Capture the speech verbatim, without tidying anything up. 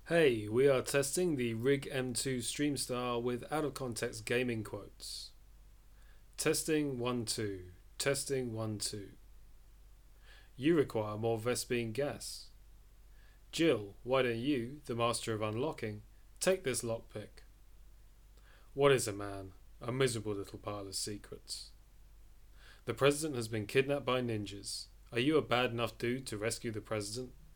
Hey, we are testing the Rig M two StreamStar with out of context gaming quotes. Testing one two. Testing one two. You require more Vespine gas. Jill, why don't you, the master of unlocking, take this lockpick? What is a man? A miserable little pile of secrets. The president has been kidnapped by ninjas. Are you a bad enough dude to rescue the president?